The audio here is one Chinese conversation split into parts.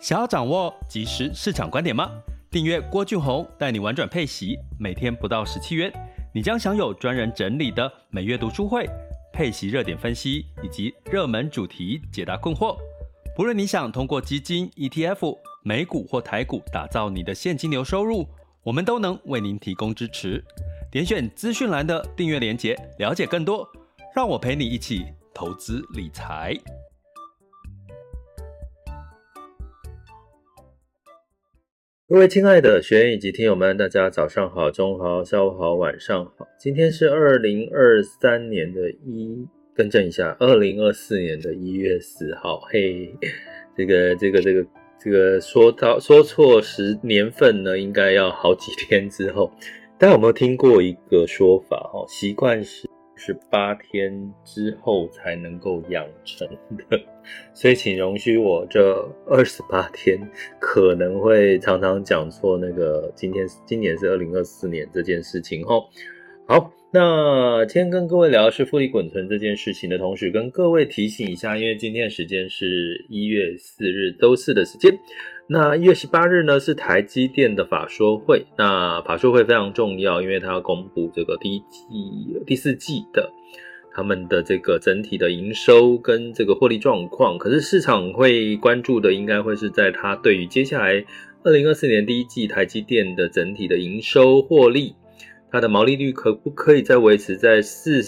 想要掌握即时市场观点吗？订阅郭俊宏带你玩转配息，每天不到17元，你将享有专人整理的每月读书会、配息热点分析以及热门主题解答困惑。不论你想通过基金、ETF、美股或台股打造你的现金流收入，我们都能为您提供支持。点选资讯栏的订阅连结，了解更多。让我陪你一起投资理财。 各位亲爱的学员以及听友们，大家早上好、中午好、下午好、晚上好。今天是2023年的2024年的1月4号。嘿，这个说错年份呢，应该要好几天之后。大家有没有听过一个说法？习惯是18天之后才能够养成的，所以请容许我这28天可能会常常讲错那个今年是2024年这件事情齁。好，那今天跟各位聊的是复利滚存这件事情的同时，跟各位提醒一下，因为今天的时间是1月4日周四的时间。那1月18日呢，是台积电的法说会。那法说会非常重要，因为它要公布这个第四季的他们的这个整体的营收跟这个获利状况。可是市场会关注的应该会是在它对于接下来2024年第一季台积电的整体的营收获利，它的毛利率可不可以再维持在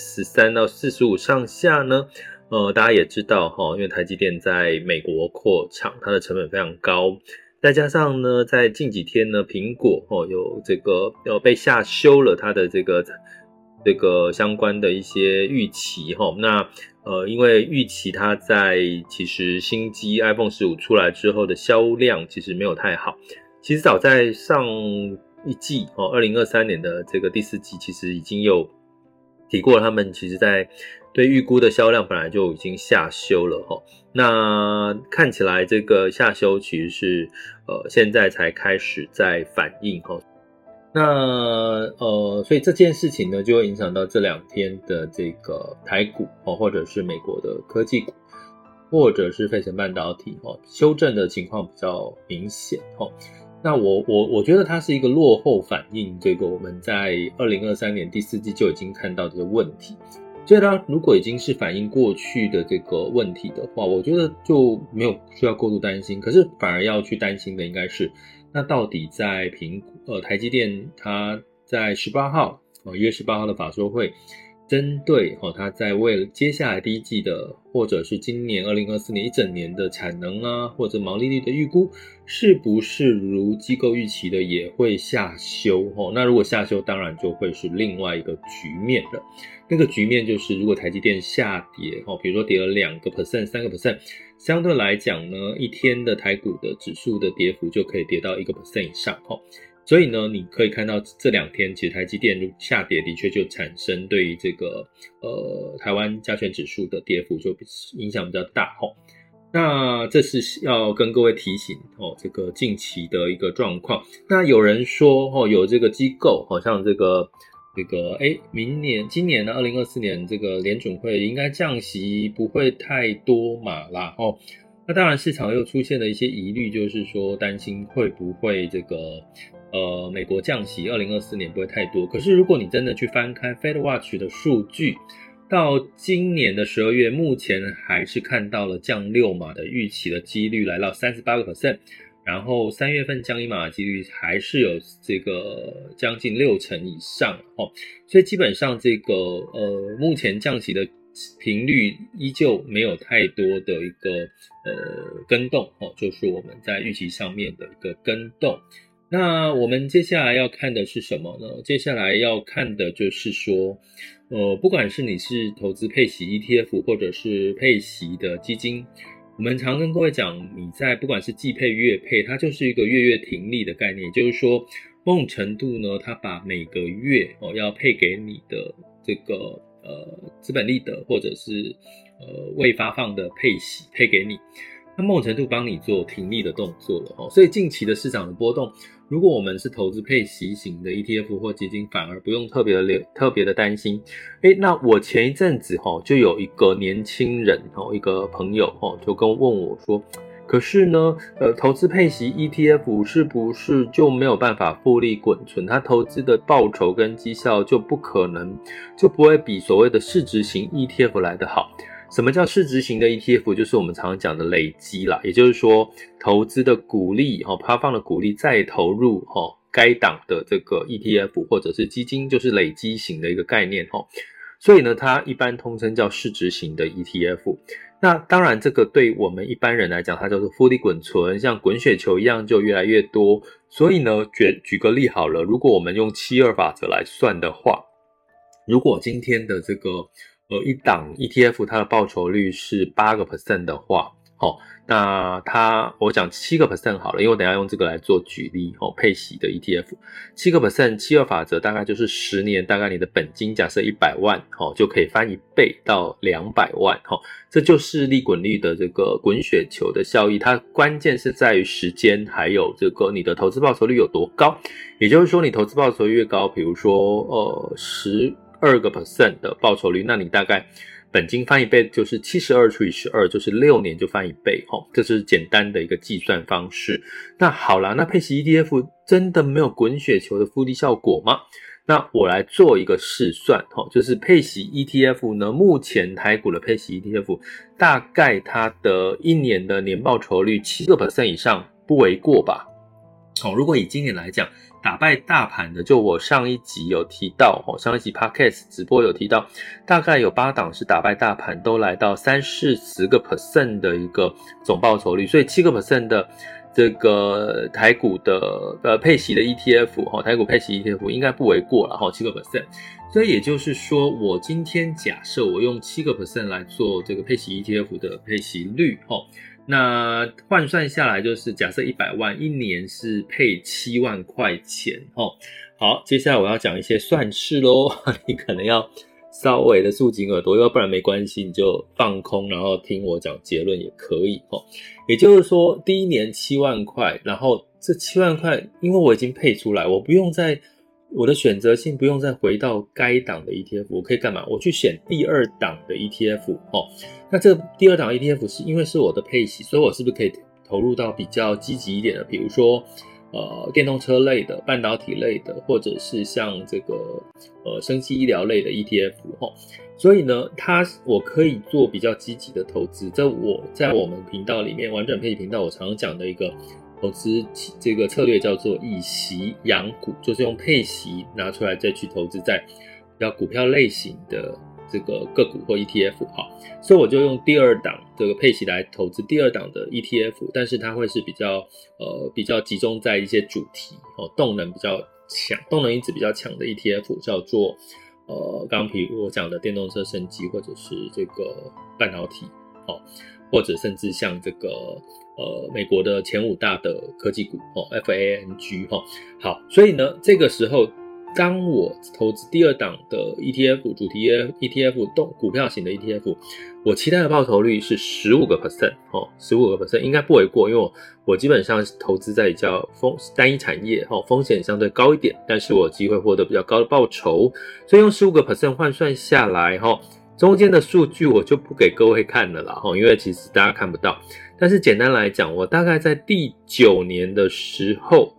43到45上下呢？大家也知道因为台积电在美国扩厂，它的成本非常高，再加上呢，在近几天呢，苹果有这个被下修了它的这个相关的一些预期那因为预期它在其实新机 iPhone 15出来之后的销量其实没有太好，其实早在上一季2023年的这个第四季其实已经有提过了，他们其实在对预估的销量本来就已经下修了那看起来这个下修其实是现在才开始在反应那所以这件事情呢就会影响到这2天的这个台股或者是美国的科技股，或者是费城半导体修正的情况比较明显那我觉得它是一个落后反应这个我们在2023年第四季就已经看到的问题，所以它如果已经是反映过去的这个问题的话，我觉得就没有需要过度担心。可是反而要去担心的应该是，那到底在台积电它在18号1月18号的法说会，针对它在为了接下来第一季的或者是今年2024年一整年的产能啊或者毛利率的预估，是不是如机构预期的也会下修那如果下修当然就会是另外一个局面了。那个局面就是如果台积电下跌比如说跌了2%、3%，相对来讲呢一天的台股的指数的跌幅就可以跌到 1% 以上所以呢你可以看到这2天其实台积电下跌的确就产生对于这个台湾加权指数的跌幅就影响比较大那这是要跟各位提醒这个近期的一个状况。那有人说有这个机构像今年呢2024年这个联准会应该降息不会太多码啦那当然市场又出现了一些疑虑，就是说担心会不会这个美国降息2024年不会太多。可是如果你真的去翻开 FedWatch 的数据，到今年的12月目前还是看到了降6码的预期的几率来到 38%， 然后3月份降1码的几率还是有这个将近60%以上所以基本上这个目前降息的频率依旧没有太多的一个更动就是我们在预期上面的一个更动。那我们接下来要看的是什么呢？接下来要看的就是说不管是你是投资配息 ETF 或者是配息的基金，我们常跟各位讲，你在不管是季配月配，它就是一个月停利的概念，也就是说某种程度呢它把每个月要配给你的这个资本利得或者是未发放的配息配给你，那某种程度帮你做停利的动作了所以近期的市场的波动，如果我们是投资配息型的 ETF 或基金，反而不用特别的担心。那我前一阵子就有一个年轻人一个朋友就问我说， 可是呢，投资配息 ETF 是不是就没有办法复利滚存？它投资的报酬跟绩效就不会比所谓的市值型 ETF 来得好。什么叫市值型的 ETF？ 就是我们常常讲的累积啦，也就是说投资的股利发放的股利再投入该档的这个 ETF 或者是基金，就是累积型的一个概念所以呢，它一般通称叫市值型的 ETF。那当然这个对我们一般人来讲，它叫做复利滚存，像滚雪球一样就越来越多。所以呢，举个例好了，如果我们用72法则来算的话，如果今天的这个一档 ETF 它的报酬率是 8% 的话，那我讲 7% 好了，因为我等一下用这个来做举例配息的 ETF 7% 72法则大概就是10年，大概你的本金假设100万就可以翻1倍到200万这就是利滚利的这个滚雪球的效益。它关键是在于时间，还有这个你的投资报酬率有多高。也就是说你投资报酬率越高，比如说12% 的报酬率，那你大概本金翻1倍就是72除以12，就是6年就翻1倍这是简单的一个计算方式。那好啦，那配息 ETF 真的没有滚雪球的复利效果吗？那我来做一个试算就是配息 ETF 呢，目前台股的配息 ETF 大概它的1年的年报酬率 7% 以上不为过吧。如果以今年来讲，打败大盘的，就我上一集有提到上一集 Podcast 直播有提到，大概有8档是打败大盘，都来到30-40% 的一个总报酬率，所以7% 的这个台股的配息的 ETF 台股配息 ETF 应该不为过了7%。所以也就是说，我今天假设我用7% 来做这个配息 ETF 的配息率那换算下来就是假设100万一年是配7万块钱好，接下来我要讲一些算式咯你可能要稍微的竖紧耳朵，要不然没关系，你就放空然后听我讲结论也可以也就是说第一年7万块，然后这7万块因为我已经配出来，我的选择性不用再回到该档的 ETF， 我可以干嘛？我去选第2档的 ETF 那这个第2档 ETF 是因为是我的配息，所以我是不是可以投入到比较积极一点的，比如说电动车类的、半导体类的，或者是像这个生技医疗类的 ETF 所以呢，我可以做比较积极的投资。在我们频道里面，玩转配息频道我常常讲的一个投资这个策略叫做以息养股，就是用配息拿出来再去投资在比较股票类型的这个个股或 ETF 所以我就用第2档这个配息来投资第2档的 ETF， 但是它会是比较集中在一些主题动能比较强、动能因子比较强的 ETF， 叫做刚比如我讲的电动车、生技或者是这个半导体或者甚至像这个美国的前5大的科技股FANG好，所以呢这个时候当我投资第2档的 ETF 主题 ETF 股票型的 ETF， 我期待的报酬率是 15% 15% 应该不为过，因为我基本上投资在比较单一产业风险相对高一点，但是我有机会获得比较高的报酬，所以用 15% 换算下来中间的数据我就不给各位看了啦因为其实大家看不到，但是简单来讲，我大概在第9年的时候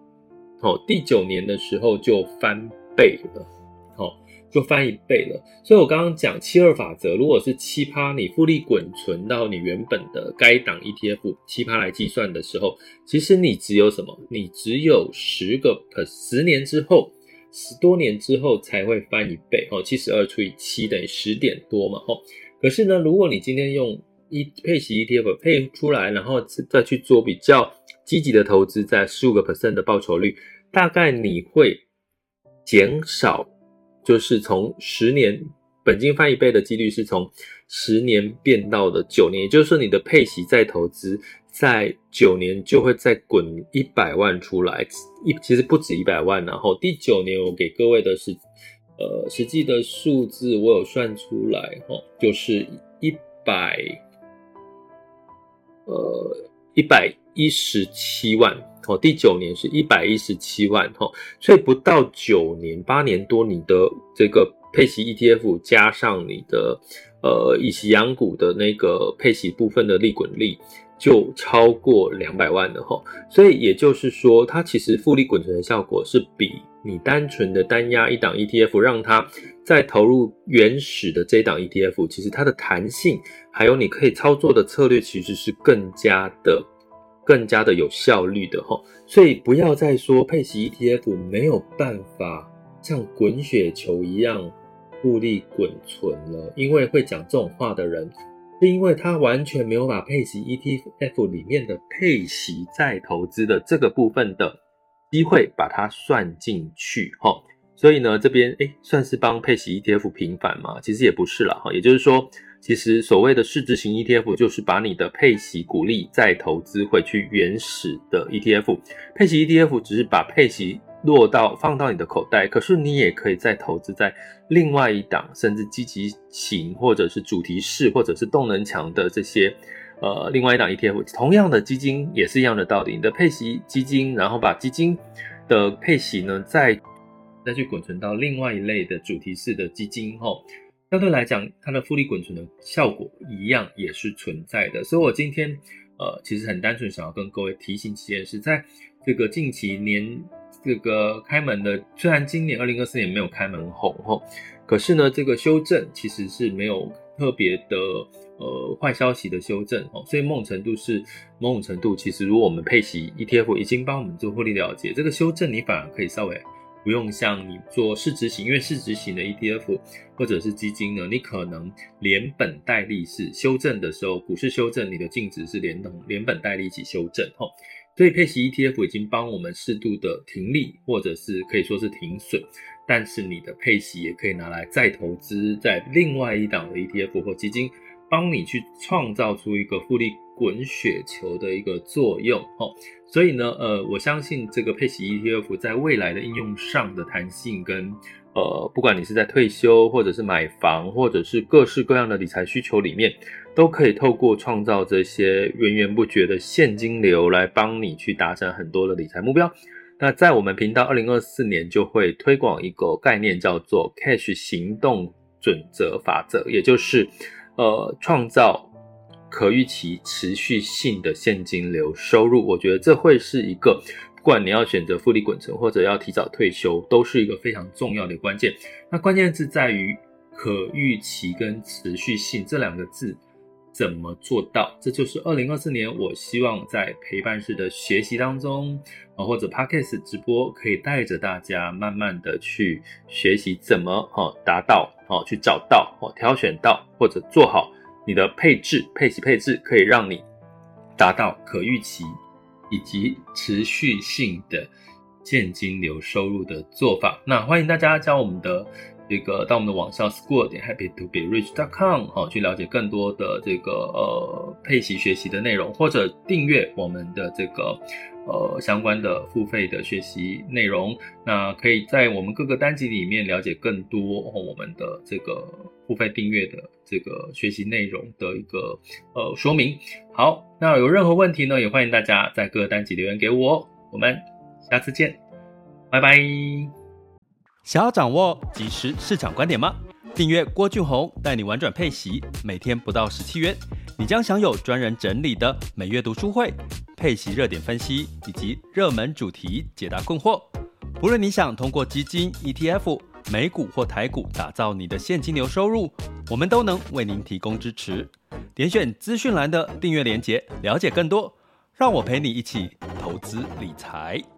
就翻倍了就翻1倍了。所以我刚刚讲72法则，如果是 7% 你复利滚存到你原本的该档 ETF 7% 来计算的时候，其实你只有什么？你只有10年之后10多年之后才会翻1倍72除以7等于10点多嘛可是呢，如果你今天用配息 ETF 配出来，然后再去做比较积极的投资，在 15% 的报酬率，大概你会减少，就是从10年本金翻1倍的几率是从10年变到了9年，也就是说你的配息再投资在9年就会再滚100万出来，其实不止100万然后第9年我给各位的是实际的数字我有算出来就是117万第9年是117万所以不到9年8年多，你的这个配息 ETF 加上你的以息养股的那个配息部分的利滚利， 就超过200万了齁。所以也就是说，它其实复利滚存的效果是比你单纯的单压一档 ETF 让它再投入原始的这一档 ETF， 其实它的弹性还有你可以操作的策略其实是更加的有效率的齁。所以不要再说配息 ETF 没有办法像滚雪球一样复利滚存了，因为会讲这种话的人是因为他完全没有把配息 ETF 里面的配息再投资的这个部分的机会把它算进去齁。所以呢，这边算是帮配息 ETF 平反吗？其实也不是啦齁。也就是说，其实所谓的市值型 ETF 就是把你的配息股利再投资回去原始的 ETF， 配息 ETF 只是把配息放到你的口袋，可是你也可以再投资在另外一档甚至积极型或者是主题式或者是动能强的这些另外一档 ETF， 同样的基金也是一样的道理，你的配息基金然后把基金的配息呢再去滚存到另外一类的主题式的基金齁，相对来讲它的复利滚存的效果一样也是存在的。所以我今天其实很单纯想要跟各位提醒几件事，在这个近期这个开门的，虽然今年2024年没有开门红齁，可是呢这个修正其实是没有特别的坏消息的修正齁，所以某种程度其实如果我们配息 ETF 已经帮我们做获利了结，这个修正你反而可以稍微不用像你做市值型，因为市值型的 ETF 或者是基金呢，你可能连本带利是修正的时候，股市修正你的净值是连本带利一起修正齁。所以配息 ETF 已经帮我们适度的停利，或者是可以说是停损，但是你的配息也可以拿来再投资在另外一档的 ETF 或基金，帮你去创造出一个复利滚雪球的一个作用齁。所以呢我相信这个配息 ETF 在未来的应用上的弹性跟不管你是在退休或者是买房或者是各式各样的理财需求里面，都可以透过创造这些源源不绝的现金流来帮你去达成很多的理财目标。那在我们频道2024年就会推广一个概念叫做 Cash 行动准则法则，也就是创造可预期持续性的现金流收入。我觉得这会是一个不管你要选择复利滚存或者要提早退休，都是一个非常重要的关键。那关键字在于可预期跟持续性这两个字怎么做到，这就是2024年我希望在陪伴式的学习当中或者 Podcast 直播可以带着大家慢慢的去学习怎么达到去找到挑选到或者做好你的配息配置，可以让你达到可预期以及持续性的现金流收入的做法。那欢迎大家加我们的到我们的网上 school.happytoberich.com 去了解更多的配息学习的内容，或者订阅我们的相关的付费的学习内容。那可以在我们各个单集里面了解更多我们的付费订阅的学习内容的一个说明。好，那有任何问题呢，也欢迎大家在各个单集留言给我。我们下次见，拜拜。 想要掌握即时市场观点吗？订阅郭俊宏带你玩转配息，每天不到17元，你将享有专人整理的每月读书会、配息热点分析以及热门主题解答困惑。不论你想通过基金、ETF、美股或台股打造你的现金流收入，我们都能为您提供支持。点选资讯栏的订阅连结，了解更多。让我陪你一起投资理财。